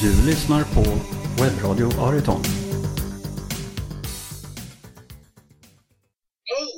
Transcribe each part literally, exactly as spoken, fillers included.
Du lyssnar på Webbradio Ariton. Hej!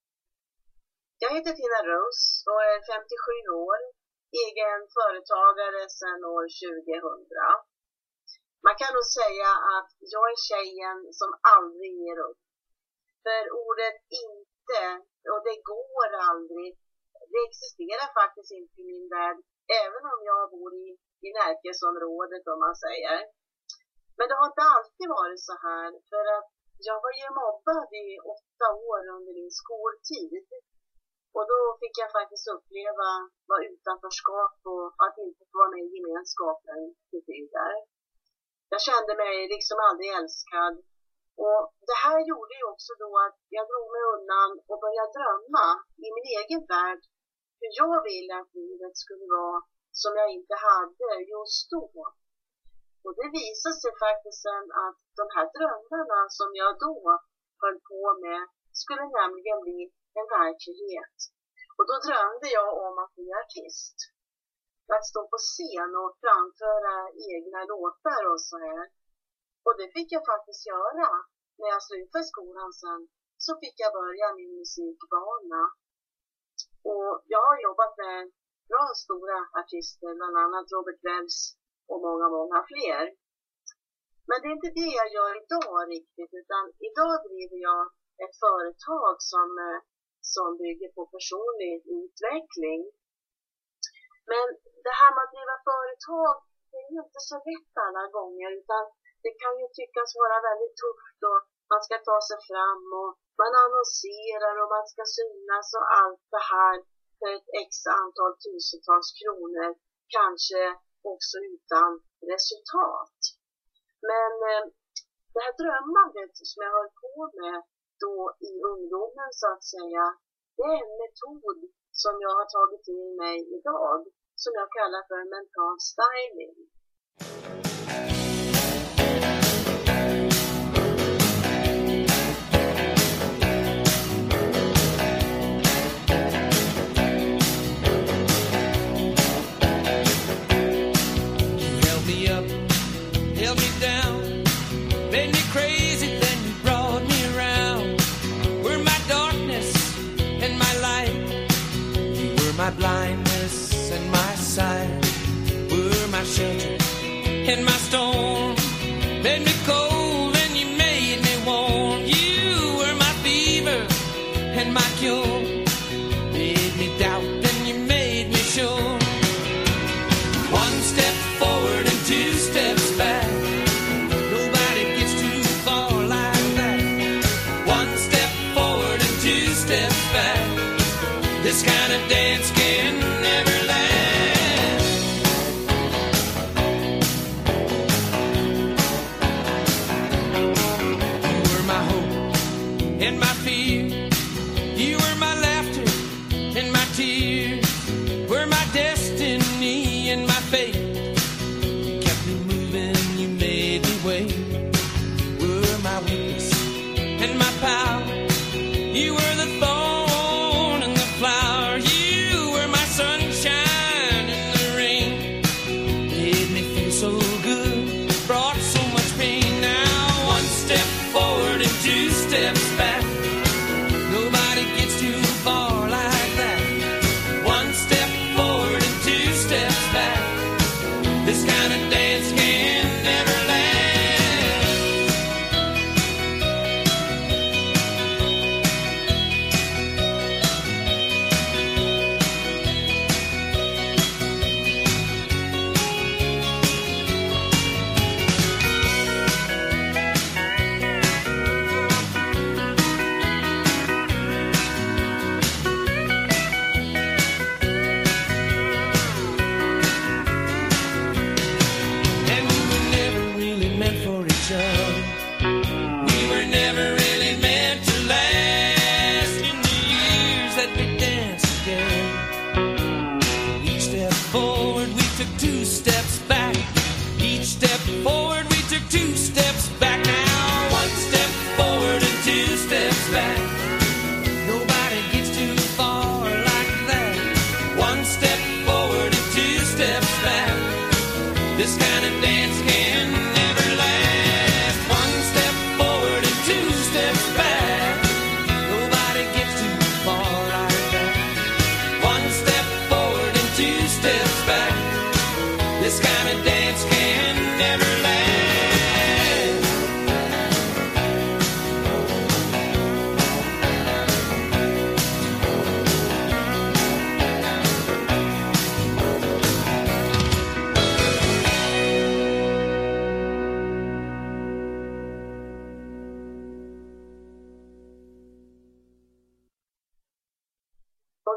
Jag heter Tina Rose och är femtiosju år, egen företagare sedan år tjugohundra. Man kan nog säga att jag är tjejen som aldrig ger upp. För ordet inte och det går aldrig, det existerar faktiskt inte i min värld, även om jag bor i, i Närkesområdet om man säger. Men det har inte alltid varit så här, för att jag var ju mobbad i åtta år under min skoltid. Och då fick jag faktiskt uppleva vad utanförskap och att inte få vara med i gemenskapen betyder. Jag kände mig liksom aldrig älskad. Och det här gjorde ju också då att jag drog mig undan och började drömma i min egen värld hur jag ville att livet skulle vara som jag inte hade just då. Och det visade sig faktiskt sen att de här drömmarna som jag då höll på med skulle nämligen bli en verklighet. Och då drömde jag om att bli artist. Att stå på scen och framföra egna låtar och så här. Och det fick jag faktiskt göra. När jag slutade skolan sen så fick jag börja min musikbana. Och jag har jobbat med bra stora artister, bland annat Robert Wells och många, många fler. Men det är inte det jag gör idag riktigt, utan idag driver jag ett företag som, som bygger på personlig utveckling. Men det här med att driva företag, det är ju inte så lätt alla gånger, utan det kan ju tyckas vara väldigt tufft och man ska ta sig fram och man annonserar och man ska synas och allt det här för ett x antal tusentals kronor, kanske också utan resultat. Men eh, det här drömmandet som jag höll på med då i ungdomen så att säga, det är en metod som jag har tagit till mig idag som jag kallar för mental styling. My blindness and my sight were my shelter and my storm. Made me cold and you made me warm. You were my fever and my cure. Made me doubt and you made me sure. One step forward and two steps back. Nobody gets too far like that. One step forward and two steps back. This kind of dance can never last. You were my hope and my fear. You were my laughter and my tears. Were my destiny and my fate. You kept me moving, you made me wait. Were my weakness and my power. You were the thorn and the flower. You were my sunshine in the rain. Made me feel so good, brought so much pain. Now one step forward and two steps back.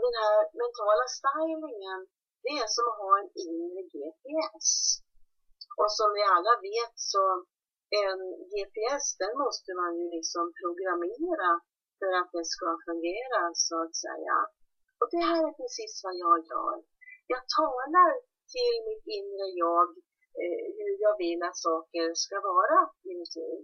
den här mentala stylingen, det är som att ha en inre G P S. Och som vi alla vet så en G P S, den måste man ju liksom programmera för att det ska fungera så att säga. Och det här är precis vad jag gör. Jag talar till mitt inre jag eh, hur jag vill att saker ska vara i mitt liv.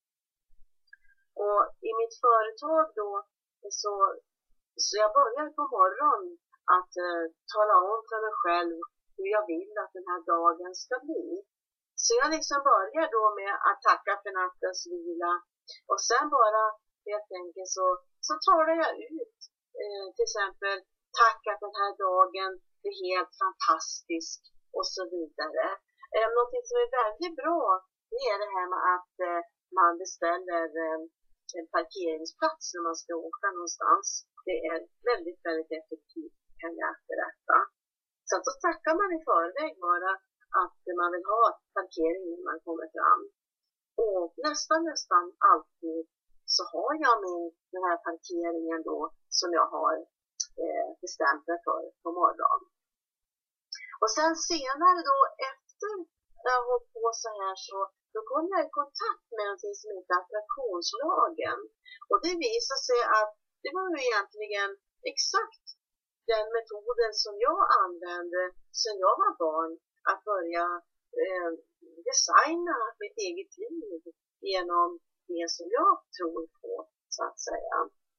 Och i mitt företag då så, så jag börjar på morgonen att eh, tala om för mig själv hur jag vill att den här dagen ska bli. Så jag liksom börjar då med att tacka för nattens vila. Och sen bara helt enkelt så, så talar jag ut. Eh, till exempel tack att den här dagen blir helt fantastisk och så vidare. Eh, någonting som är väldigt bra det är det här med att eh, man beställer eh, en parkeringsplats när man ska åka någonstans. Det är väldigt, väldigt effektivt kan jag berätta. Så att då tackar man i förväg bara att man vill ha parkering när man kommer fram. Och nästan, nästan alltid så har jag min, den här parkeringen då som jag har eh, bestämt mig för på morgonen. Och sen senare då efter jag har hållit på så här så då kom jag i kontakt med någonting som heter attraktionslagen. Och det visar sig att det var ju egentligen exakt den metoden som jag använde sedan jag var barn. Att börja eh, designa mitt eget liv genom det som jag tror på så att säga.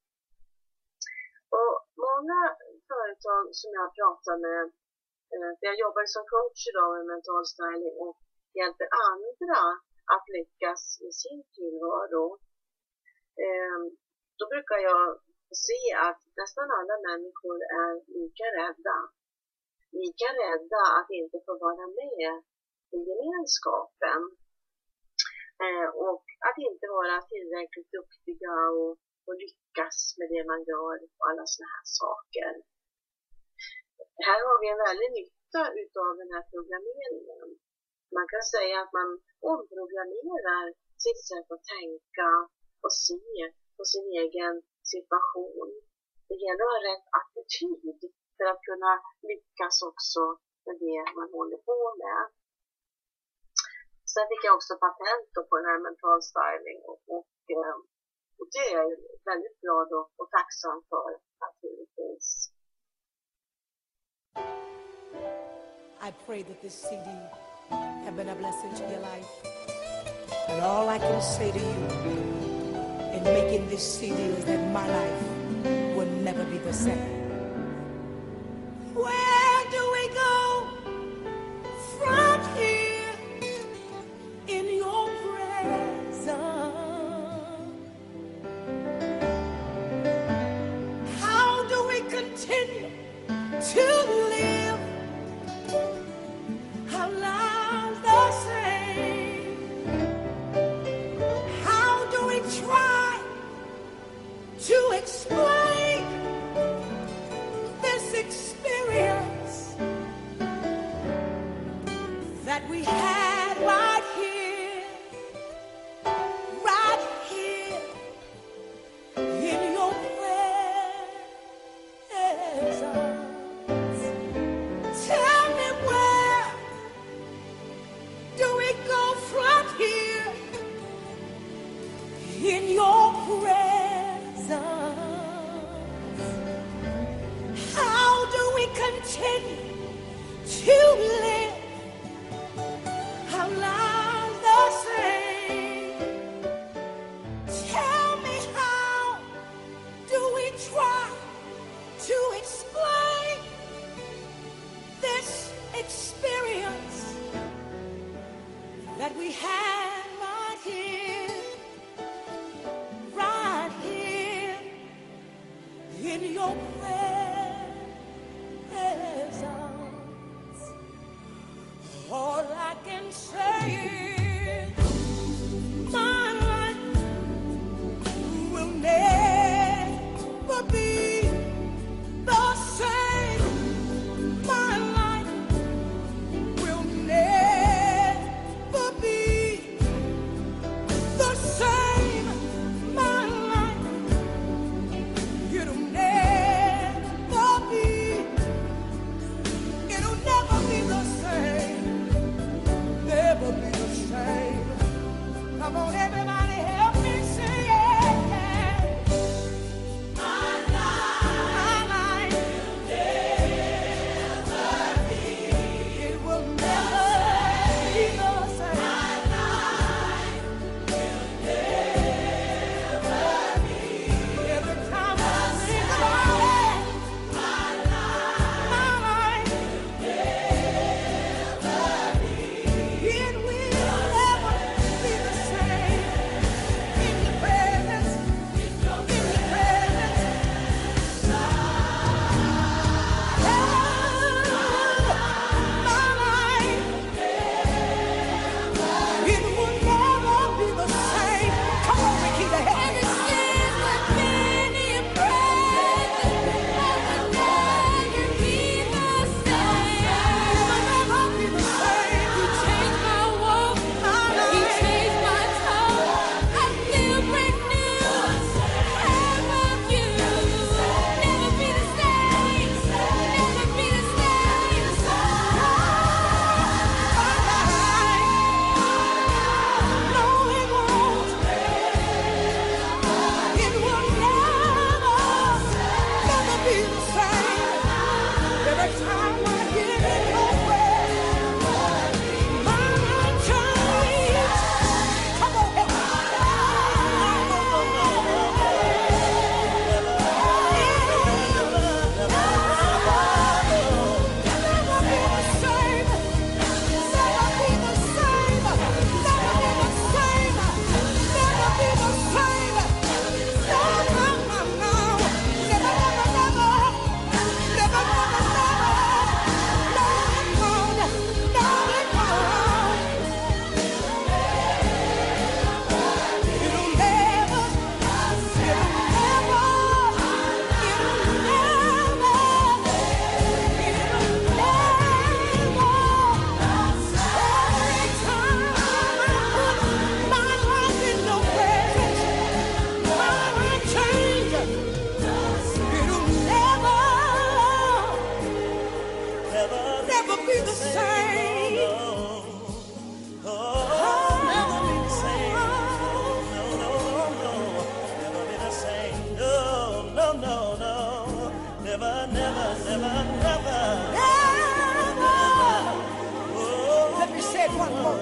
Och många företag som jag pratar med, eh, jag jobbar som coach idag med mental styling och hjälper andra att lyckas i sin tillvaro. Eh, då brukar jag se att nästan alla människor är lika rädda. Lika rädda att inte få vara med i gemenskapen. Eh, och att inte vara tillräckligt duktiga och, och lyckas med det man gör och alla såna här saker. Här har vi en väldigt nytta utav den här programmeringen. Man kan säga att man omprogrammerar sitt sätt att tänka och se på sin egen situation. Det gäller att ha rätt attityd för att kunna lyckas också med det man håller på med. Sen fick jag också patent på den här mental styling och, och, och det är jag väldigt glad och, och tacksam för naturligtvis. I pray that this C D have been a blessing to your life. And all I can say to you in making this C D is that my life will never be the same. Where do we go from here in your presence? How do we continue to live our lives the same? How do we try to explain this experience that we had right here, right here in your presence? Tell me, where do we go from here in your presence? How do we continue to live our lives the same? Tell me, how do we try to explain this experience that we had right here, right here in your presence? All I can say is my life will never be the same. My life will never be the same. My life, it'll never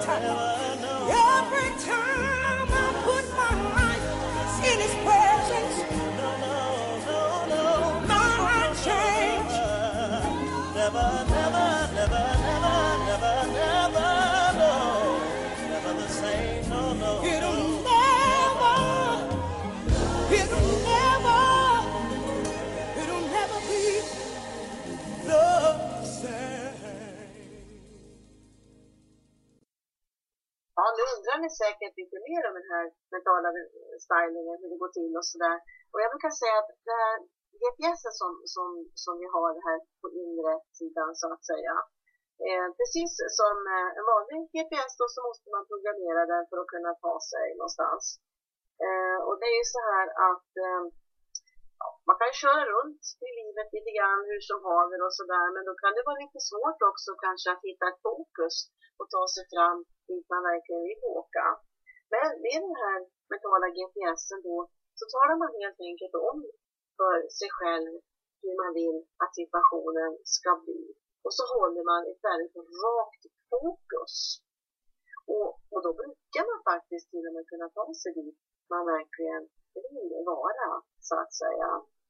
Every time I put my life in His presence, my heart change. Never, never, never, never, never, never, no. Never the same, no, no. It'll never, it'll never, it'll never be the same. Ja, nu undrar ni säkert lite mer om den här mentala stylingen, hur det går till och sådär. Och jag brukar säga att det här G P S som, som, som vi har här på inre sidan så att säga. Eh, precis som eh, en vanlig G P S då, så måste man programmera den för att kunna ta sig någonstans. Eh, och det är ju så här att eh, ja, man kan köra runt i livet lite grann hur som haver och sådär. Men då kan det vara lite svårt också kanske att hitta ett fokus och ta sig fram dit man verkligen vill åka. Men med den här mentala G P S:en då så talar man helt enkelt om för sig själv hur man vill att situationen ska bli. Och så håller man ett väldigt rakt fokus. Och, och då brukar man faktiskt till och med kunna ta sig dit man verkligen vill vara, så att säga.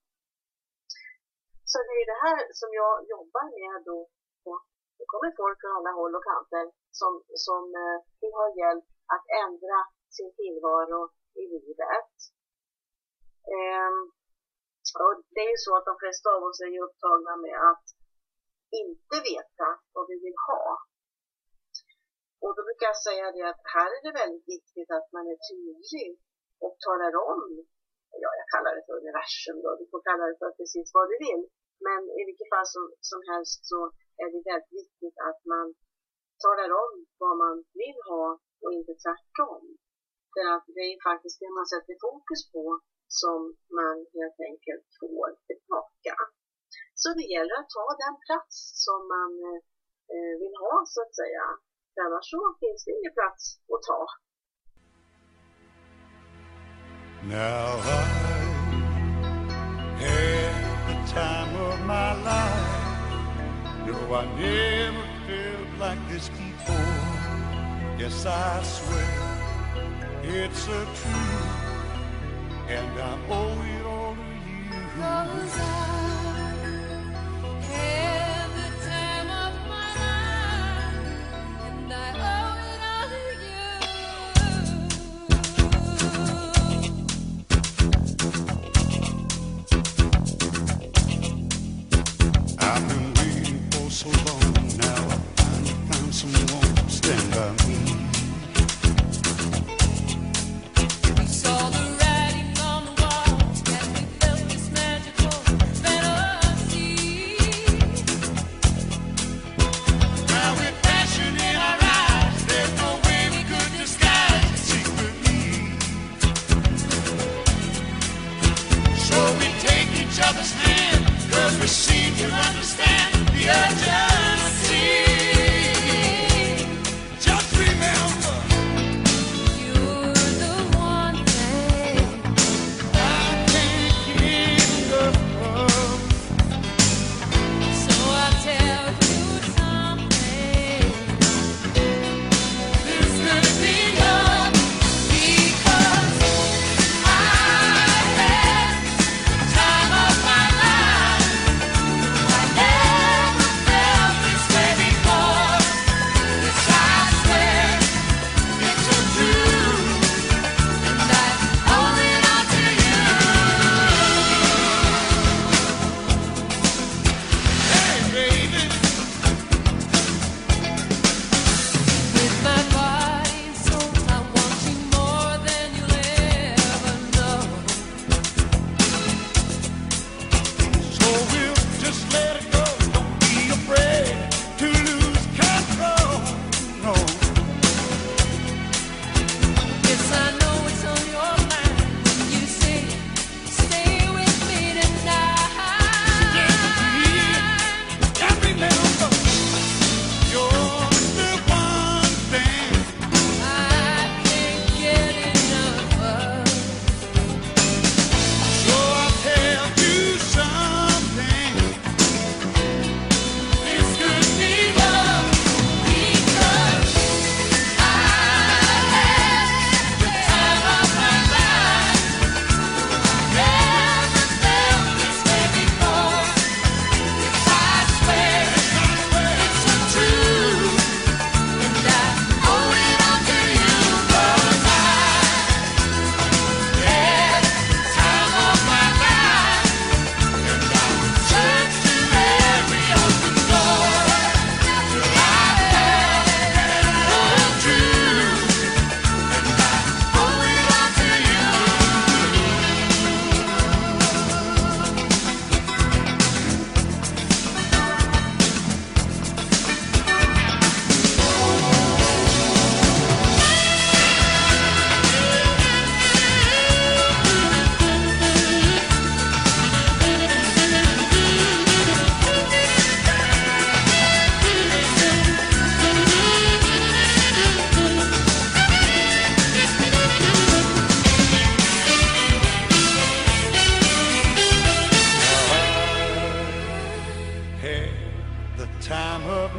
Så det är det här som jag jobbar med då. Det kommer folk från alla håll och kanter som, som eh, vill ha hjälp att ändra sin tillvaro i livet. Eh, och det är ju så att de flesta av oss är upptagna med att inte veta vad vi vill ha. Och då brukar jag säga det att här är det väldigt viktigt att man är tydlig och talar om, ja jag kallar det för universum då, du får kalla det för precis vad du vill. Men i vilket fall som, som helst så är det väldigt viktigt att man talar om vad man vill ha och inte tvärtom. För att det är faktiskt det man sätter fokus på som man helt enkelt får tillbaka. Så det gäller att ta den plats som man eh, vill ha så att säga. För annars så finns det ingen plats att ta. Now I had the time of my life. No, I never felt like this before. Yes, I swear it's a truth, and I owe it all to you. 'Cause I had the time of my life, and I owe it all to you. I've been waiting for so long now. I finally found someone to stand by me. We saw the writing on the wall.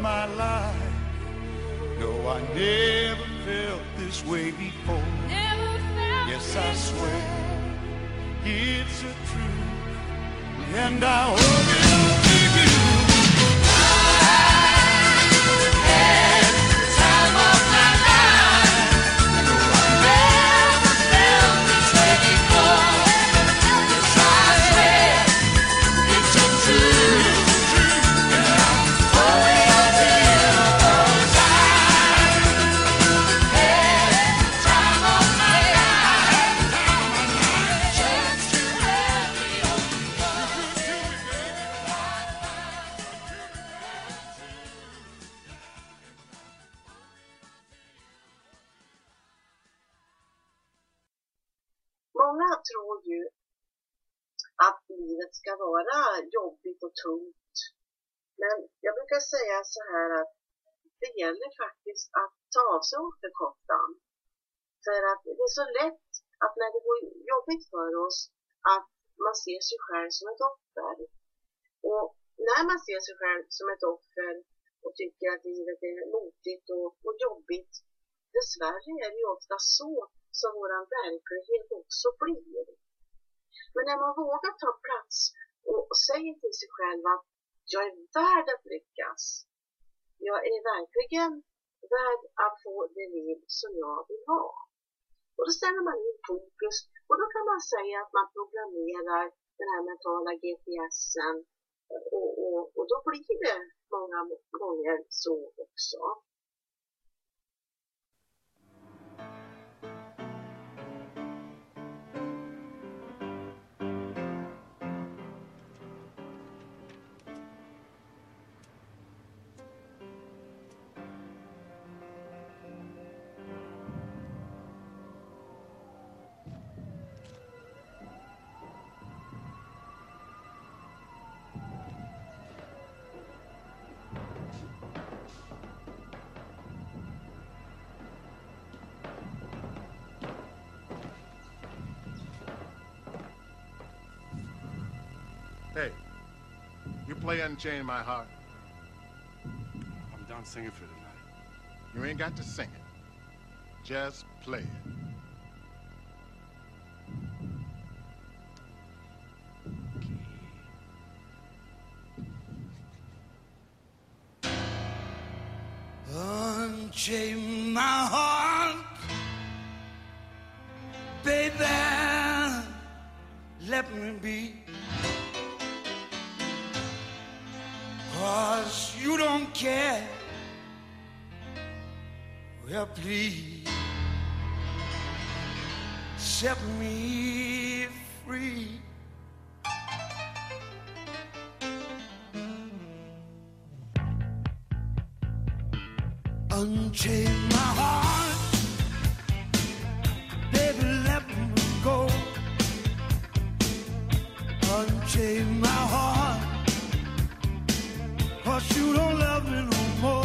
my life. No, I never felt this way before. Never felt Yes, I this swear way. it's a truth, and I owe it all to you. Många tror ju att livet ska vara jobbigt och tungt. Men jag brukar säga så här att det gäller faktiskt att ta av sig återkottan. För att det är så lätt att när det går jobbigt för oss att man ser sig själv som ett offer. Och när man ser sig själv som ett offer och tycker att livet är motigt och, och jobbigt, dessvärre är det ju ofta så som vår verklighet också blir. Men när man vågar ta plats och, och säger till sig själv att jag är värd att lyckas. Jag är verkligen värd att få det liv som jag vill ha. Och då ställer man in fokus och då kan man säga att man programmerar den här mentala G P S'en och, och, och då blir det många gånger så också. Hey, you play Unchain My Heart? I'm done singing for tonight. You ain't got to sing it. Just play it. Unchain my heart, baby, let me be. 'Cause you don't care. Well, please set me free. Unchain my heart, baby, let me go. Unchain my heart, 'cause you don't love me no more.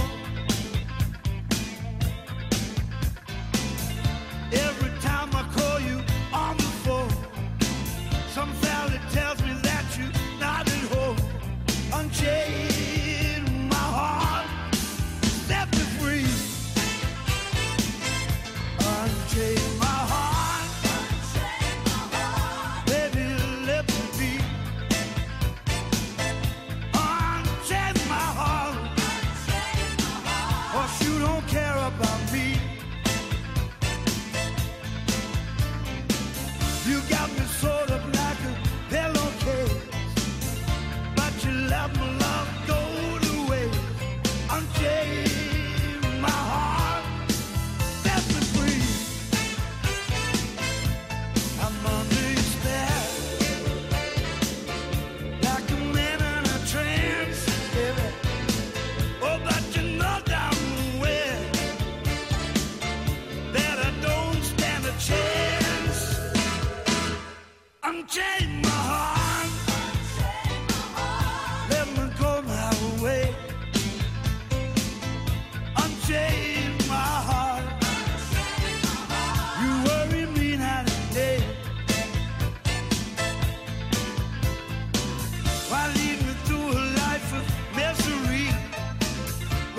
Every time I call you on the phone, some valley tells me that you're not at home. Unchain my heart, set me free. Unchain my heart, baby, let me be. Unchain my heart, 'cause you don't care about me. You got me sort of like a pillowcase, but you let my love go to waste. Unchain my heart, set me free. I'm under your spell, like a man in a trance, baby. Oh, but you know damn well that I don't stand a chance. Unchain my heart, let me go my way. Unchain my heart, you worry me night and day. Why lead me through a life of misery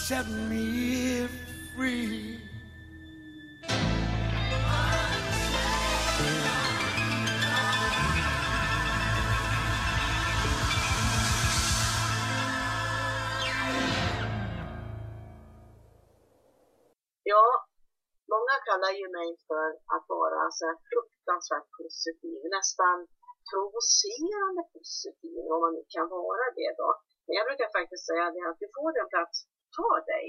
set me free. Ja, många kallar ju mig för att vara så här fruktansvärt positiv, nästan provocerande positiv, om man nu kan vara det då. Men jag brukar faktiskt säga det att du får den plats, ta dig.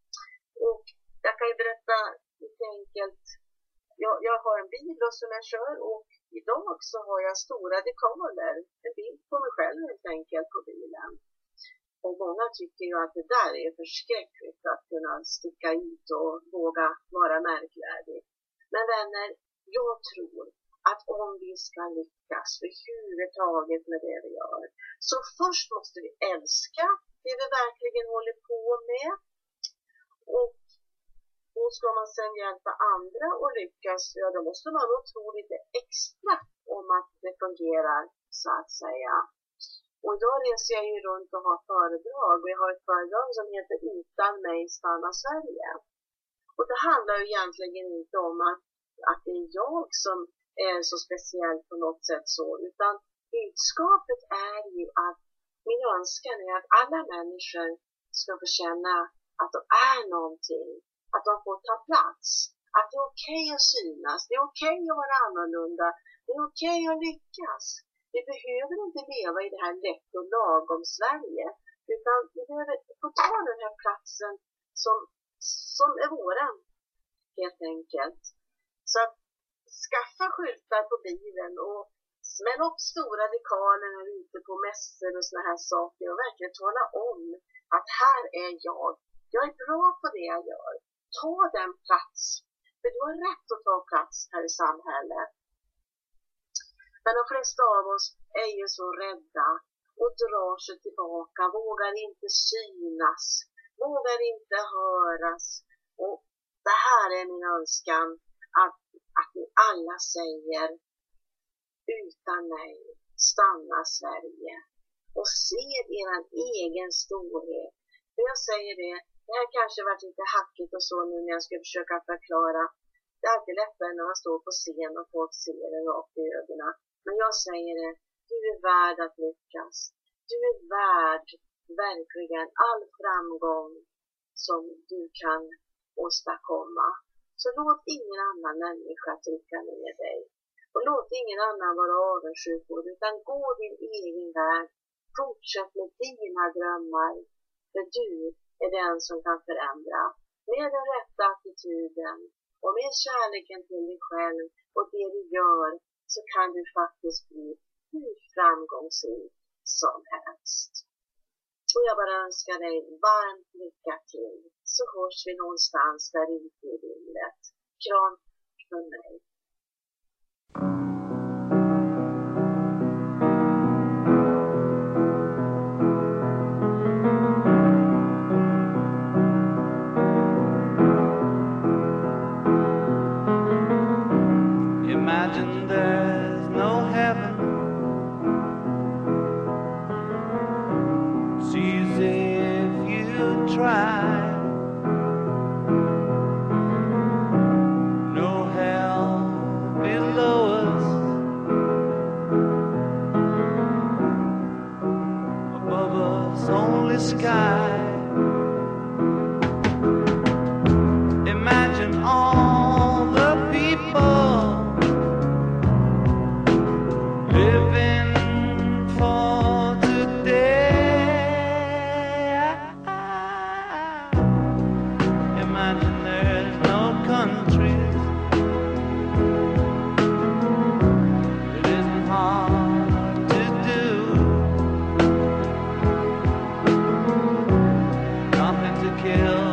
Och jag kan ju berätta lite enkelt, jag, jag har en bil då som jag kör och idag så har jag stora dekaler, en bild på mig själv helt enkelt på bilen. Och många tycker ju att det där är förskräckligt att kunna sticka ut och våga vara märkvärdig. Men vänner, jag tror att om vi ska lyckas överhuvudtaget med det vi gör, så först måste vi älska det vi verkligen håller på med. Och då ska man sen hjälpa andra och lyckas, ja då måste man nog tro lite extra om att det fungerar så att säga. Och idag reser jag ju runt och har föredrag. Vi har ett föredrag som heter Utan mig stanna Sverige. Och det handlar ju egentligen inte om att, att det är jag som är så speciell på något sätt så. Utan budskapet är ju att min önskan är att alla människor ska få känna att de är någonting. Att de får ta plats. Att det är okej att synas. Det är okej att vara annorlunda. Det är okej att lyckas. Vi behöver inte leva i det här lätt och lagom Sverige, utan vi behöver få ta den här platsen som, som är våran, helt enkelt. Så att skaffa skyltar på bilen och smäll upp stora dekaler när du är ute på mässor och såna här saker och verkligen tala om att här är jag. Jag är bra på det jag gör. Ta den plats, för du har rätt att ta plats här i samhället. Men de flesta av oss är ju så rädda och drar sig tillbaka, vågar inte synas, vågar inte höras. Och det här är min önskan, att, att ni alla säger utan mig, stanna Sverige. Och se er egen storhet. För jag säger det, det här kanske varit lite hackigt och så nu när jag ska försöka förklara. Det är alltid lättare när man står på scen och folk ser det rakt i ögonen. Men jag säger det, du är värd att lyckas. Du är värd verkligen all framgång som du kan åstadkomma. Så låt ingen annan människa trycka ner dig. Och låt ingen annan vara avundsjuk på dig, utan gå din egen väg. Fortsätt med dina drömmar. För du är den som kan förändra. Med den rätta attityden och med kärleken till dig själv och det du gör, så kan du faktiskt bli hur framgångsrik som helst. Och jag bara önskar dig varmt lycka till. Så hörs vi någonstans där ute i livet. Kram från mig. Imagine there's no heaven. See as if you try. No hell below us. Above us only sky. Imagine all the people living for today. Imagine there's no countries. It isn't hard to do. Nothing to kill.